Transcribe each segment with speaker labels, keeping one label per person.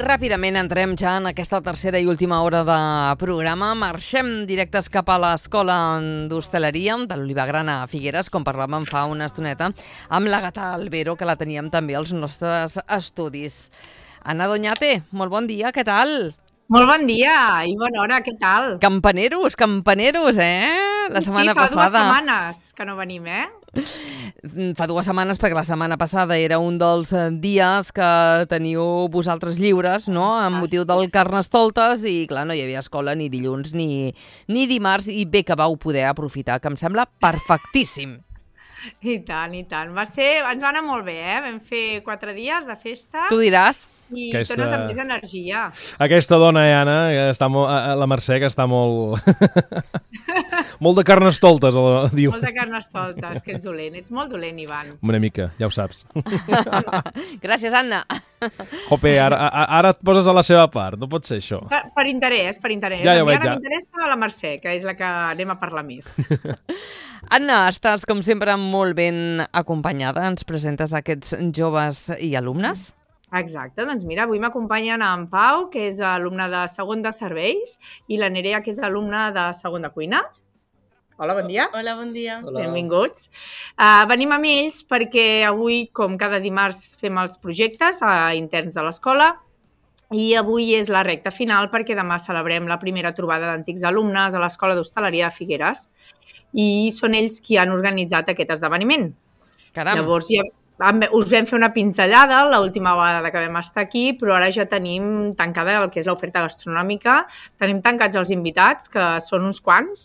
Speaker 1: Ràpidament entrem ja en aquesta tercera i última hora de programa. Marxem directes cap a l'Escola d'Hostaleria de l'Olivagrana a Figueres, com parlàvem fa una estoneta, amb l'Àgata Albero, que la teníem també als nostres estudis. Anna Doñate, molt bon dia, què tal?
Speaker 2: Molt bon dia i bona hora, què tal?
Speaker 1: Campaneros, La setmana passada.
Speaker 2: Sí, fa 2 setmanes que no venim,
Speaker 1: Fa 2 setmanes, perquè la setmana passada era un dels dies que teniu vosaltres lliures, no?, amb motiu del Carnestoltes, i clar, no hi havia escola ni dilluns ni dimarts, i bé que vau poder aprofitar, que em sembla perfectíssim.
Speaker 2: I tant, i tant. Ens va anar molt bé, Vam fer 4 dies de festa.
Speaker 1: Tu diràs.
Speaker 2: I tornes amb més energia.
Speaker 3: Aquesta dona, Anna, que està la Mercè, que està molt... molt de carnestoltes, diu.
Speaker 2: Molt de carnestoltes, que és dolent. Ets molt dolent, Ivan.
Speaker 3: Una mica, ja ho saps.
Speaker 1: Gràcies, Anna.
Speaker 3: Jope, ara et poses a la seva part, no pot ser això.
Speaker 2: Per interès.
Speaker 3: Ja ho veig, ja.
Speaker 2: M'interessa la Mercè, que és la que anem a parlar més.
Speaker 1: Anna, estàs, com sempre, molt ben acompanyada. Ens presentes aquests joves i alumnes?
Speaker 2: Exacte, doncs mira, avui m'acompanyen en Pau, que és alumne de segon de serveis, i la Nerea, que és alumne de segon de cuina. Hola, bon dia.
Speaker 4: Hola, bon dia.
Speaker 2: Hola. Benvinguts. Venim amb ells perquè avui, com cada dimarts, fem els projectes interns de l'escola, i avui és la recta final perquè demà celebrem la primera trobada d'antics alumnes a l'Escola d'Hostaleria de Figueres, i són ells qui han organitzat aquest esdeveniment.
Speaker 1: Caram.
Speaker 2: Llavors, us vam fer una pinzellada l'última vegada que vam estar aquí, però ara ja tenim tancada el que és l'oferta gastronòmica, tenim tancats els invitats, que són uns quants,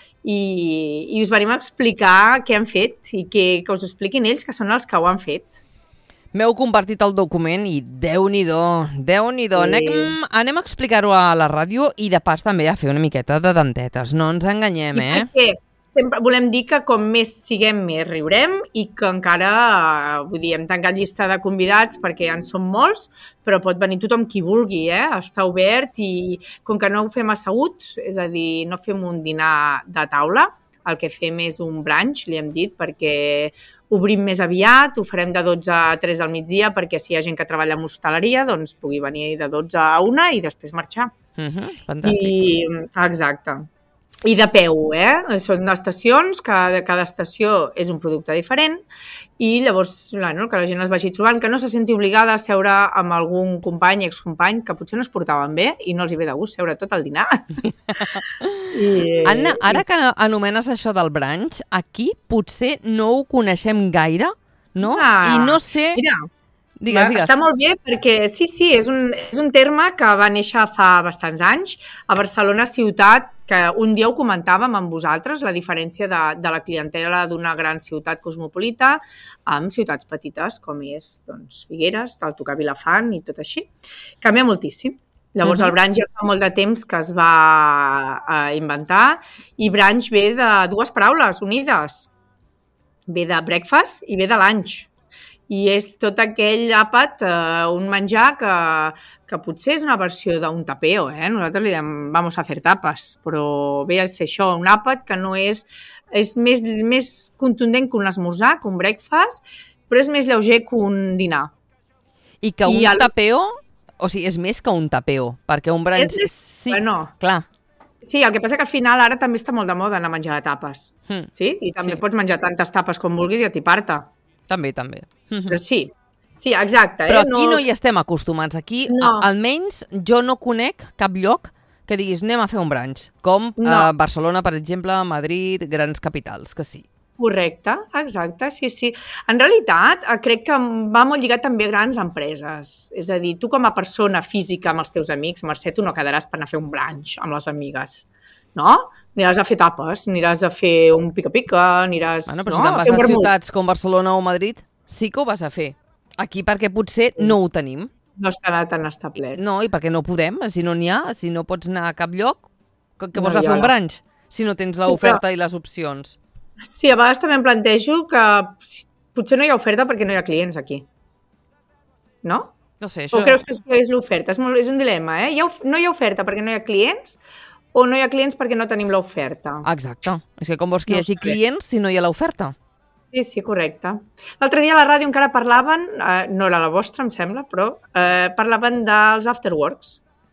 Speaker 2: i us venim a explicar què han fet i que us expliquin ells, que són els que ho han fet.
Speaker 1: M'heu compartit el document i Déu-n'hi-do. Sí. Anem a explicar-ho a la ràdio i de pas també a fer una miqueta de dentetes. No ens enganyem,
Speaker 2: Perquè sempre volem dir que com més siguem, més riurem, i que encara, hem tancat llista de convidats perquè en som molts, però pot venir tothom qui vulgui, Està obert, i com que no ho fem assegut, és a dir, no fem un dinar de taula, el que fem és un brunch, li hem dit, perquè obrim més aviat, ho farem de 12 a 3 del migdia, perquè si hi ha gent que treballa en hostaleria, doncs pugui venir de 12 a 1 i després marxar.
Speaker 1: Fantàstic.
Speaker 2: Exacte. I de peu, Són estacions, cada estació és un producte diferent, i llavors que la gent es vagi trobant, que no se senti obligada a seure amb algun company, excompany, que potser no es portaven bé i no els hi ve de gust seure tot el dinar.
Speaker 1: Anna, ara que anomenes això del brunch, aquí potser no ho coneixem gaire, no? I no sé...
Speaker 2: Mira,
Speaker 1: digues.
Speaker 2: Està molt bé perquè, sí, és un terme que va néixer fa bastants anys a Barcelona ciutat, que un dia ho comentàvem amb vosaltres, la diferència de la clientela d'una gran ciutat cosmopolita amb ciutats petites, com és Figueres, el tocar Vilafant i tot així. Canvia moltíssim. Llavors el brunch ja fa molt de temps que es va inventar, i brunch ve de 2 paraules unides. Ve de breakfast i ve de lunch. I és tot aquell àpat, un menjar que potser és una versió d'un tapeo, Nosaltres li diem vamos a hacer tapas, però ve a ser això, un àpat que no és més contundent que un esmorzar, que un breakfast, però és més lleuger que un dinar.
Speaker 1: I que un tapeo, o sigui, és més que un tapeo, perquè un brunch... Sí, clar.
Speaker 2: Sí, el que passa que al final ara també està molt de moda anar a menjar de tapes, sí? I també pots menjar tantes tapes com vulguis i atiparta.
Speaker 1: També.
Speaker 2: Però sí, exacte.
Speaker 1: Però aquí no hi estem acostumats. Aquí, almenys, jo no conec cap lloc que diguis anem a fer un brunch, com Barcelona, per exemple, Madrid, grans capitals, que sí.
Speaker 2: Correcte, exacte, sí. En realitat, crec que va molt lligat també a grans empreses. És a dir, tu com a persona física amb els teus amics, Mercè, tu no quedaràs per anar a fer un brunch amb les amigues, no? Aniràs a fer tapes, aniràs a fer un pica-pica, aniràs...
Speaker 1: Bueno, però si te'n vas a ciutats com Barcelona o Madrid, sí que ho vas a fer. Aquí perquè potser no ho tenim.
Speaker 2: No estarà tan establert.
Speaker 1: No, i perquè no podem, si no n'hi ha, si no pots anar a cap lloc, què vols fer un brunch? Si no tens l'oferta i les opcions.
Speaker 2: Sí, a vegades també em plantejo que potser no hi ha oferta perquè no hi ha clients aquí. No?
Speaker 1: No sé, això...
Speaker 2: O creus que és l'oferta? És un dilema, No hi ha oferta perquè no hi ha clients, o no hi ha clients perquè no tenim l'oferta?
Speaker 1: Exacte. És que com vols que hi hagi clients si no hi ha l'oferta?
Speaker 2: Sí, correcte. L'altre dia a la ràdio encara parlaven, no era la vostra, em sembla, però parlaven dels afterworks,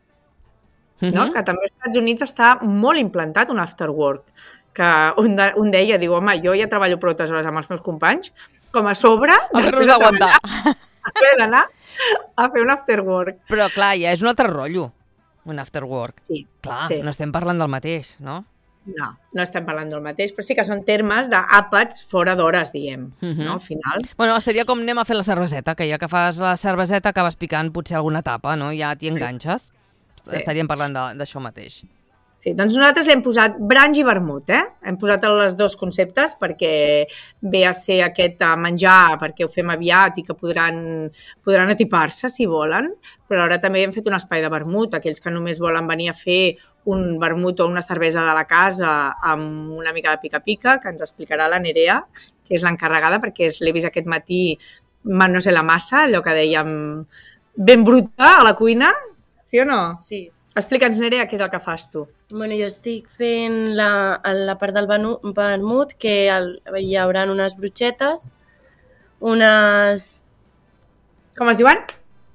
Speaker 2: no? Que també als Estats Units està molt implantat un afterwork, que un deia, diu, home, jo ja treballo prou hores amb els meus companys, com a sobre,
Speaker 1: després d'aguantar.
Speaker 2: Haver d'anar a fer un afterwork.
Speaker 1: Però clar, ja és un altre rotllo, un afterwork.
Speaker 2: Sí.
Speaker 1: Clar,
Speaker 2: sí.
Speaker 1: no estem parlant del mateix, no?
Speaker 2: No estem parlant del mateix, però sí que són termes d'àpats fora d'hores, diguem, no, al final.
Speaker 1: Bueno, seria com anem a fer la cerveseta, que ja que fas la cerveseta acabes picant potser alguna tapa, no? Ja t'hi enganxes. Sí. Estaríem parlant d'això mateix.
Speaker 2: Sí, doncs nosaltres l'hem posat branch i vermut, Hem posat els dos conceptes perquè ve a ser aquest menjar, perquè ho fem aviat i que podran atipar-se si volen, però ara també hem fet un espai de vermut, aquells que només volen venir a fer un vermut o una cervesa de la casa amb una mica de pica-pica, que ens explicarà la Nerea, que és l'encarregada, perquè l'he vist aquest matí, no sé, la massa, allò que dèiem ben bruta a la cuina, sí o no?
Speaker 4: Sí.
Speaker 2: Explica'ns, Nerea, què és el que fas tu.
Speaker 4: Bueno, jo estic fent la part del vermut, que hi haurà unes brutxetes, unes...
Speaker 2: Com es diuen?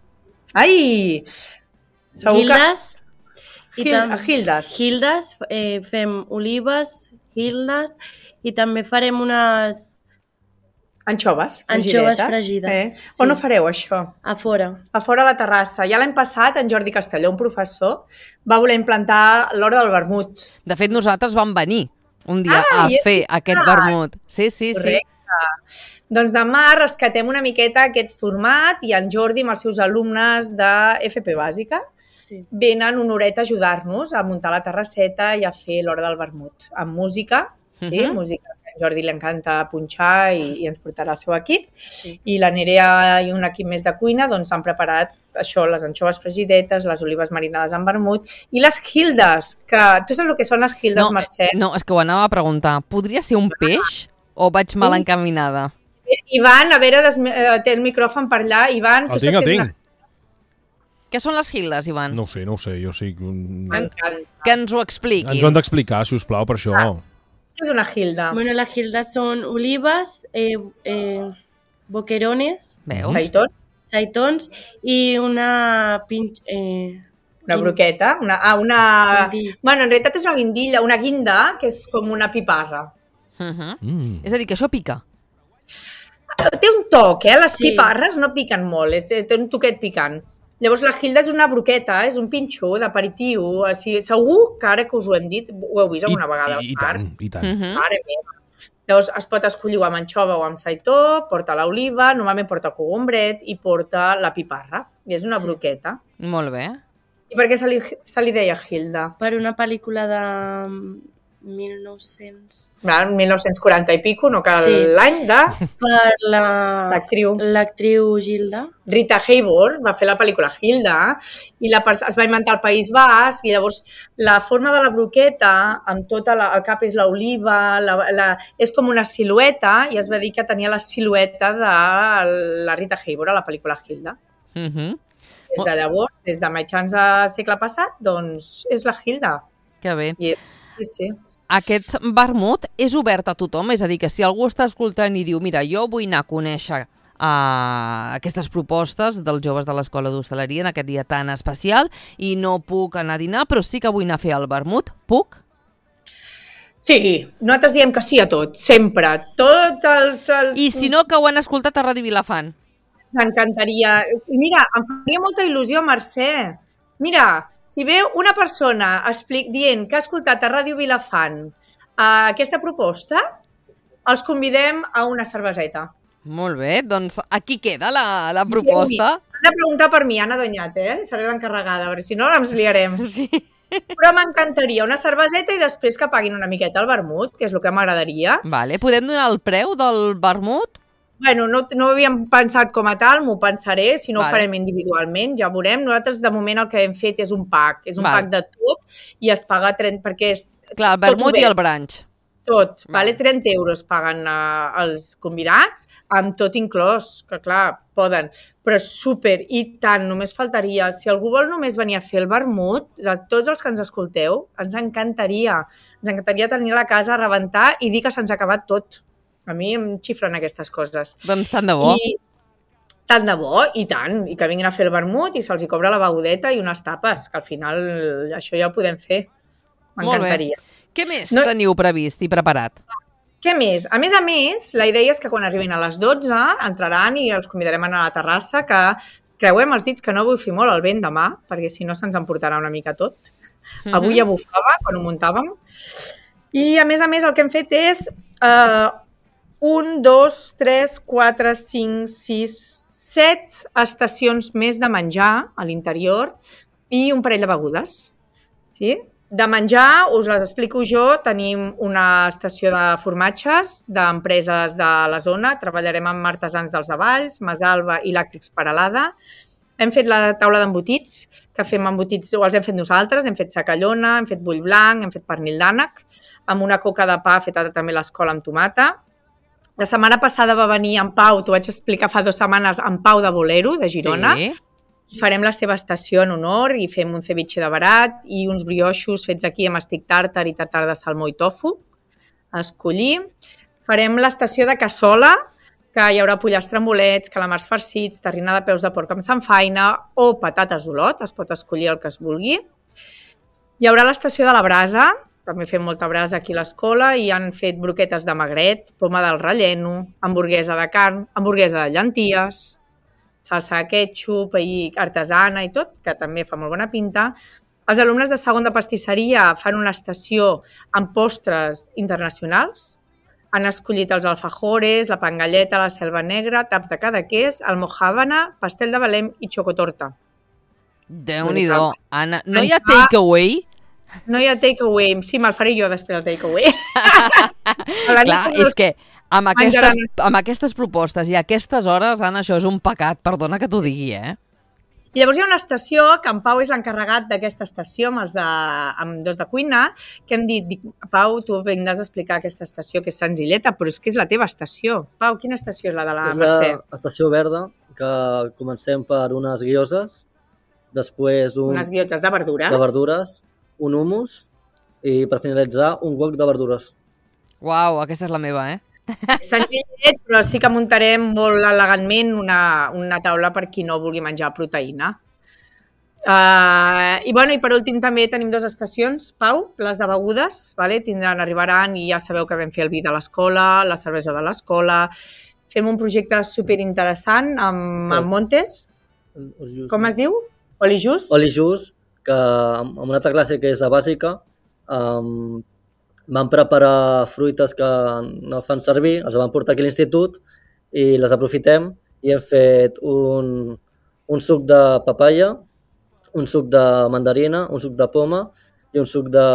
Speaker 2: Ai!
Speaker 4: Hildes.
Speaker 2: Hildes.
Speaker 4: Hildes, fem olives, hildes, i també farem unes...
Speaker 2: Anxoves
Speaker 4: fregides.
Speaker 2: Sí. On ho fareu, això?
Speaker 4: A fora.
Speaker 2: A fora a la terrassa. Ja l'any passat, en Jordi Castelló, un professor, va voler implantar l'hora del vermut.
Speaker 1: De fet, nosaltres vam venir un dia a fer aquest vermut. Sí.
Speaker 2: Correcte. Doncs demà rescatem una miqueta aquest format i en Jordi, amb els seus alumnes de FP Bàsica, venen una horeta a ajudar-nos a muntar la terrasseta i a fer l'hora del vermut. Amb música, música. A Jordi li encanta punxar i ens portarà el seu equip. Sí. I la Nerea i un equip més de cuina doncs, han preparat això, les anxoves fregidetes, les olives marinades amb vermut i les hildes, que tu saps el que són les hildes, Mercè?
Speaker 1: No, és que ho anava a preguntar. Podria ser un peix o vaig mal encaminada?
Speaker 2: Ivan, a veure, té el micròfon per allà. Ivan,
Speaker 3: el tinc.
Speaker 1: Què són les hildes, Ivan?
Speaker 3: No ho sé, jo sí.
Speaker 1: Que ens ho expliquin.
Speaker 3: Ens ho han d'explicar, si us plau, per això.
Speaker 2: Què és una hilda?
Speaker 4: Bueno, la hilda són olives, boquerones, saitons i una
Speaker 2: una broqueta, Bueno, en realitat és una guindilla, una guinda, que és com una piparra.
Speaker 1: És a dir, que això pica.
Speaker 2: Té un toc, Les piparres no piquen molt, té un toquet picant. Llavors la hilda és una broqueta, és un pinxo d'aperitiu. Segur que ara que us ho hem dit, ho heu vist alguna vegada.
Speaker 3: I tant.
Speaker 2: Mare meva. Llavors es pot escollir amb anxova o amb saitó, porta l'oliva, normalment porta cogombret i porta la piparra. I és una broqueta.
Speaker 1: Molt bé.
Speaker 2: I per què se li deia hilda?
Speaker 4: Per una pel·lícula de
Speaker 2: 1940 i pico, no cal l'any de...
Speaker 4: Per
Speaker 2: l'actriu
Speaker 4: Gilda.
Speaker 2: Rita Hayworth va fer la pel·lícula Hilda i es va inventar al País Basc i llavors la forma de la broqueta amb tot el cap és l'oliva, és com una silueta i es va dir que tenia la silueta de la Rita Hayworth a la pel·lícula Hilda. Des de llavors, des de mitjans del segle passat, doncs és la Hilda.
Speaker 1: Que bé.
Speaker 2: Sí.
Speaker 1: Aquest vermut és obert a tothom? És a dir, que si algú està escoltant i diu mira, jo vull anar a conèixer aquestes propostes dels joves de l'Escola d'Hostaleria en aquest dia tan especial i no puc anar a dinar, però sí que vull anar a fer el vermut, puc?
Speaker 2: Sí, nosaltres diem que sí a tot, sempre. Tots els...
Speaker 1: I si no, que ho han escoltat a Ràdio Vilafant?
Speaker 2: M'encantaria. Mira, em faria molta il·lusió, Mercè. Mira, si veu una persona dient que ha escoltat a Ràdio Vilafant aquesta proposta, els convidem a una cerveseta.
Speaker 1: Molt bé, doncs aquí queda la proposta.
Speaker 2: Hem de preguntar per mi, Anna Doñate, seré l'encarregada, perquè si no ens liarem.
Speaker 1: Sí.
Speaker 2: Però m'encantaria una cerveseta i després que paguin una miqueta el vermut, que és el que m'agradaria.
Speaker 1: Vale, podem donar el preu del vermut?
Speaker 2: Bueno, no ho havíem pensat com a tal, m'ho pensaré, si no ho farem individualment, ja veurem. Nosaltres, de moment, el que hem fet és un pack, pack de tot i es paga 30, perquè és...
Speaker 1: Clar, el vermut i el brunch.
Speaker 2: Tot, 30 euros paguen els convidats, amb tot inclòs, que clar, poden, però és súper, i tant, només faltaria. Si algú vol només venir a fer el vermut, de tots els que ens escolteu, ens encantaria tenir a la casa a rebentar i dir que se'ns ha acabat tot. A mi em xifren aquestes coses.
Speaker 1: Doncs tant de bo.
Speaker 2: Tant de bo, i tant. I que vinguin a fer el vermut i se'ls hi cobra la begudeta i unes tapes, que al final això ja ho podem fer. M'encantaria.
Speaker 1: Què més teniu previst i preparat?
Speaker 2: Què més? A més, la idea és que quan arribin a les 12 entraran i els convidarem a anar a la terrassa, que creuem els dits que no bufi molt el vent demà, perquè si no se'ns emportarà una mica tot. Avui ja bufava quan ho muntàvem. I a més, el que hem fet és 1, 2, 3, 4, 5, 6, 7 estacions més de menjar a l'interior i un parell de begudes. Sí? De menjar, us les explico jo, tenim una estació de formatges d'empreses de la zona, treballarem amb artesans dels Avalls, Masalva i Làctics Peralada. Hem fet la taula d'embotits, que fem embotits, o els hem fet nosaltres, hem fet sacallona, hem fet bull blanc, hem fet pernil d'ànec, amb una coca de pa feta també a l'escola amb tomata. La setmana passada va venir en Pau, t'ho vaig explicar fa 2 setmanes, en Pau de Bolero, de Girona.
Speaker 1: Sí.
Speaker 2: Farem la seva estació en honor i fem un ceviche de barat i uns brioixos fets aquí amb estic tàrtar i tartar de salmó i tofu, a escollir. Farem l'estació de cassola, que hi haurà pollastre amb bolets, calamars farcits, terrina de peus de porc amb samfaina o patates d'olot, es pot escollir el que es vulgui. Hi haurà l'estació de la brasa, també fem molta brasa aquí a l'escola i han fet broquetes de magret, poma del relleno, hamburguesa de carn, hamburguesa de llenties, salsa de ketchup i artesana i tot, que també fa molt bona pinta. Els alumnes de segon de pastisseria fan una estació amb postres internacionals. Han escollit els alfajores, la pangalleta, la selva negra, taps de Cadaqués, almohàbana, pastel de Belém i xocotorta.
Speaker 1: Déu-n'hi-do. Anna, no hi ha takeaway?
Speaker 2: No hi ha takeaway. Sí, me'l faré jo després del takeaway.
Speaker 1: Clar, és que amb aquestes propostes i aquestes hores, Anna, això és un pecat, perdona que t'ho digui,
Speaker 2: I llavors hi ha una estació, que en Pau és l'encarregat d'aquesta estació amb dos de cuina, que hem dit, Pau, tu vindràs a explicar aquesta estació, que és senzilleta, però és que és la teva estació. Pau, quina estació és la de la Mercè?
Speaker 5: És l'estació verda, que comencem per unes guioses, després
Speaker 2: unes guioses de verdures.
Speaker 5: De verdures, un hummus i per finalitzar un wok de verdures.
Speaker 1: Uau, aquesta és la meva,
Speaker 2: Senzillet, però sí que muntarem molt elegantment una taula per qui no vulgui menjar proteïna. I per últim també tenim 2 estacions, Pau, les de begudes, arribaran i ja sabeu que vam fer el vi de l'escola, la cervesa de l'escola. Fem un projecte superinteressant amb Montes. Com es diu? Olijus?
Speaker 5: Olijus, que en una altra classe que és de bàsica, van preparar fruites que no fan servir, els van portar aquí a l'institut i les aprofitem i hem fet un suc de papaya, un suc de mandarina, un suc de poma i un suc de...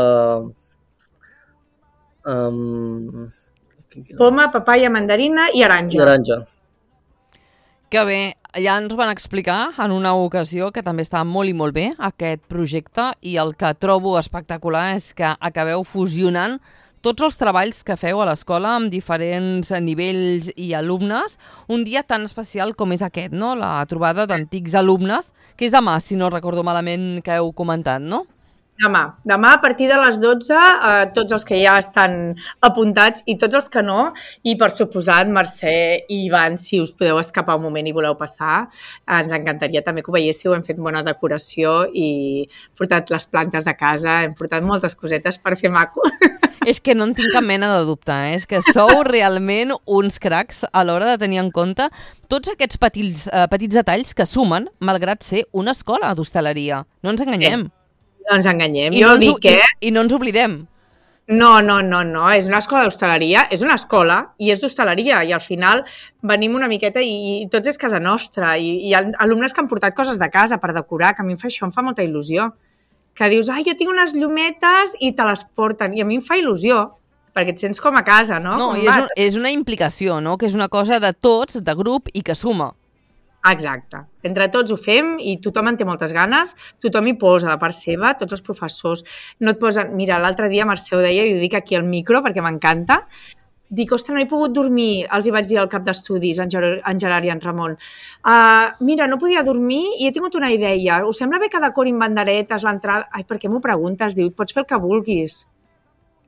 Speaker 2: Poma, papaya, mandarina i aranja.
Speaker 1: Que bé, ja ens van explicar en una ocasió que també està molt i molt bé aquest projecte i el que trobo espectacular és que acabeu fusionant tots els treballs que feu a l'escola amb diferents nivells i alumnes, un dia tan especial com és aquest, no? La trobada d'antics alumnes, que és demà, si no recordo malament que heu comentat, no?
Speaker 2: Demà a partir de les 12, tots els que ja estan apuntats i tots els que no, i per suposat, Mercè i Ivan, si us podeu escapar un moment i voleu passar, ens encantaria també que ho veiéssiu, hem fet bona decoració i portat les plantes de casa, hem portat moltes cosetes per fer maco.
Speaker 1: És que no en tinc cap mena de dubte, és que sou realment uns cracs a l'hora de tenir en compte tots aquests petits detalls que sumen, malgrat ser una escola d'hostaleria. No ens enganyem.
Speaker 2: No ens enganyem.
Speaker 1: I no ens oblidem.
Speaker 2: No, és una escola d'hostaleria, és una escola i és d'hostaleria i al final venim una miqueta i tots és casa nostra i hi ha alumnes que han portat coses de casa per decorar, que a mi això em fa molta il·lusió. Que dius, jo tinc unes llumetes i te les porten i a mi em fa il·lusió perquè et sents com a casa, no?
Speaker 1: No, i és una implicació, no? Que és una cosa de tots, de grup i que suma.
Speaker 2: Exacte. Entre tots ho fem i tothom en té moltes ganes, tothom hi posa de part seva, tots els professors. No et posen... Mira, l'altre dia Mercè ho deia i ho dic aquí al micro perquè m'encanta. Dic, ostres, no he pogut dormir, els hi vaig dir al cap d'estudis, en Gerard i en Ramon. Mira, no podia dormir i he tingut una idea. Us sembla bé que decorin banderetes, l'entrada? Ai, per què m'ho preguntes? Diu, pots fer el que vulguis.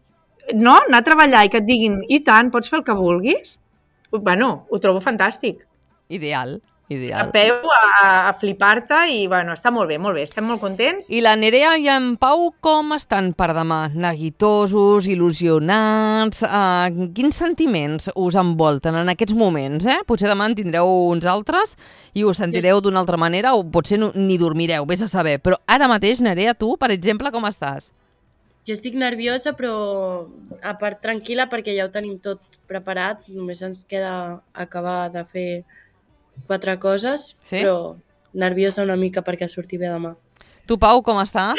Speaker 2: no, anar a treballar i que et diguin i tant, pots fer el que vulguis, bueno, ho trobo fantàstic.
Speaker 1: Ideal.
Speaker 2: A peu a flipar-te i, bueno, està molt bé, estem molt contents.
Speaker 1: I la Nerea i en Pau com estan per demà? Neguitosos, il·lusionats? Quins sentiments us envolten en aquests moments? Potser demà en tindreu uns altres i us sentireu d'una altra manera o potser ni dormireu, vés a saber. Però ara mateix, Nerea, tu, per exemple, com estàs?
Speaker 4: Jo estic nerviosa, però a part tranquil·la perquè ja ho tenim tot preparat. Només ens queda acabar de fer 4 coses, sí? Però nerviosa una mica perquè surti bé demà.
Speaker 1: Tu, Pau, com estàs?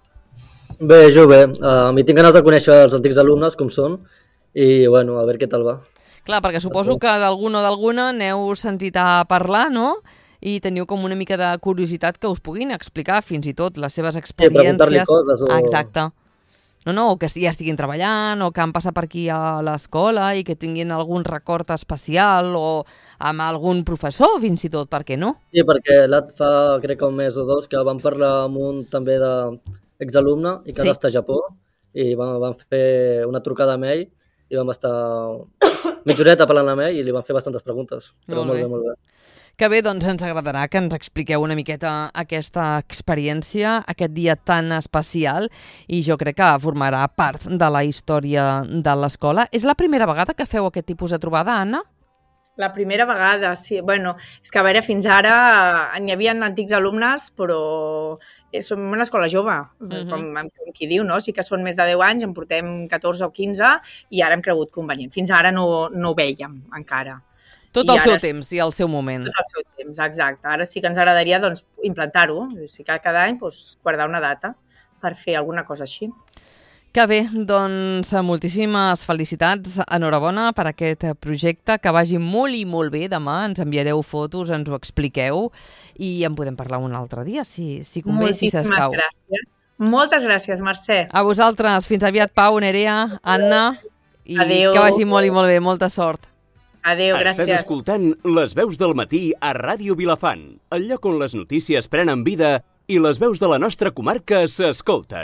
Speaker 5: Bé, jo bé. Mi tinc ganes de conèixer els antics alumnes, com són, i, bueno, a veure què tal va.
Speaker 1: Clar, perquè suposo que d'algun o d'alguna n'heu sentit a parlar, no? I teniu com una mica de curiositat que us puguin explicar fins i tot les seves experiències.
Speaker 5: Sí, preguntar-li coses o...
Speaker 1: Exacte. No, o que ja estiguin treballant, o que han passat per aquí a l'escola i que tinguin algun record especial o amb algun professor, fins i tot, per què no?
Speaker 5: Sí, perquè fa, crec que un mes o dos, que vam parlar amb un també d'exalumne i que ara està a Japó i vam fer una trucada amb ell i vam estar mitja horeta parlant amb ell i li vam fer bastantes preguntes. Però molt bé.
Speaker 1: Que bé, doncs ens agradarà que ens expliqueu una miqueta aquesta experiència, aquest dia tan especial, i jo crec que formarà part de la història de l'escola. És la primera vegada que feu aquest tipus de trobada, Anna?
Speaker 2: La primera vegada, sí. Bueno, és que a veure, fins ara n'hi havia antics alumnes, però som una escola jove, com qui diu, no? Sí que són més de 10 anys, en portem 14 o 15 i ara hem cregut convenient. Fins ara no ho vèiem encara.
Speaker 1: Tot el seu temps i el seu moment.
Speaker 2: Tot el seu temps, exacte. Ara sí que ens agradaria implantar-ho, sí que cada any guardar una data per fer alguna cosa així.
Speaker 1: Que bé, doncs moltíssimes felicitats, enhorabona per aquest projecte, que vagi molt i molt bé demà, ens enviareu fotos, ens ho expliqueu i en podem parlar un altre dia, si convé, si s'escau.
Speaker 2: Moltíssimes gràcies. Moltes gràcies, Mercè.
Speaker 1: A vosaltres, fins aviat, Pau, Nerea, Anna, i
Speaker 2: adéu.
Speaker 1: Que vagi molt i molt bé, molta sort.
Speaker 2: Adéu, gràcies.
Speaker 6: Estàs escoltant Les Veus del Matí a Ràdio Vilafant, el lloc on les notícies prenen vida i les veus de la nostra comarca s'escolten.